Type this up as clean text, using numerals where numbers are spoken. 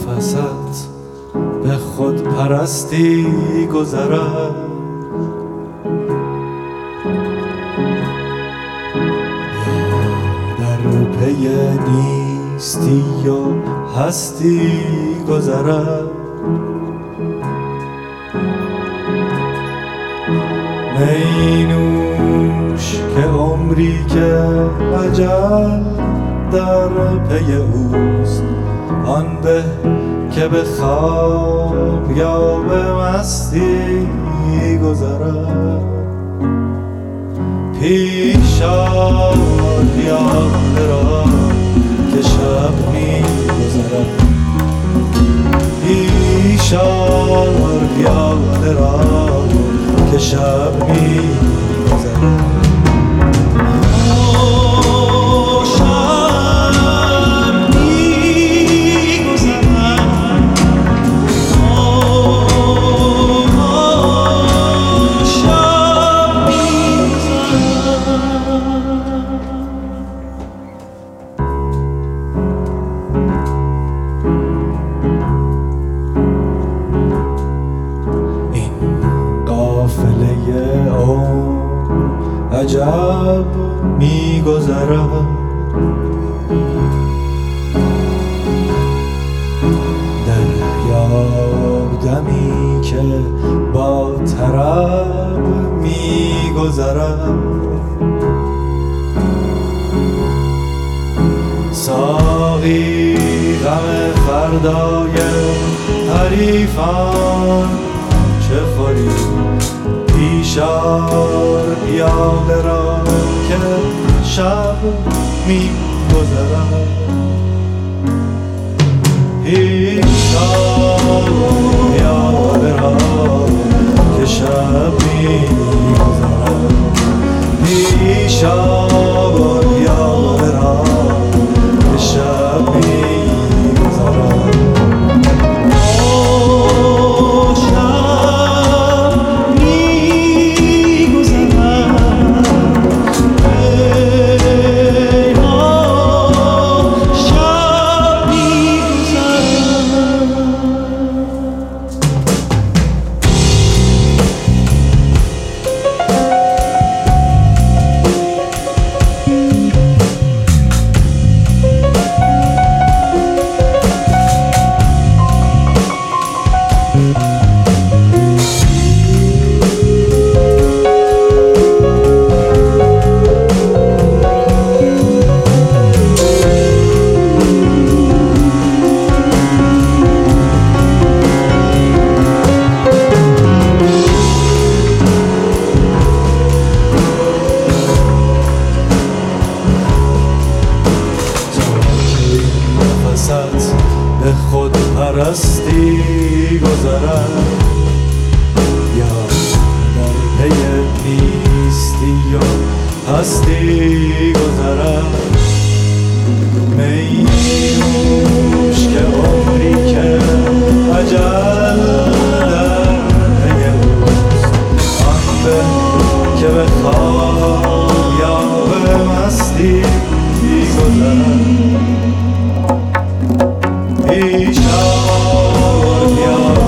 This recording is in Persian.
نفست به خود پرستی گذرد، یا در پی نیستی و هستی گذرد. می نوش که عمری که اجل در پی اوست، آن به که به خواب یا به مستی گذرد. پیش آر پیاده را که شب می گذرد، پیش آر پیاده را که شب می گذرد. عجب می گذرد، دریاب دمی که با طرب می گذرد. ساقی غم فردای حریفان چه خوری، پیش آر پیاده را که شب می گذرد. پیش آر پیاده را که شب می گذرد. پیش آر پیاده را که شب می گذرد. به خود پرستی گذرد، یا در پی نیستی و هستی گذرد. می نوش که عمری که اجل در پی اوست، آن به که به خواب یا به مستی گذرد. پیش آر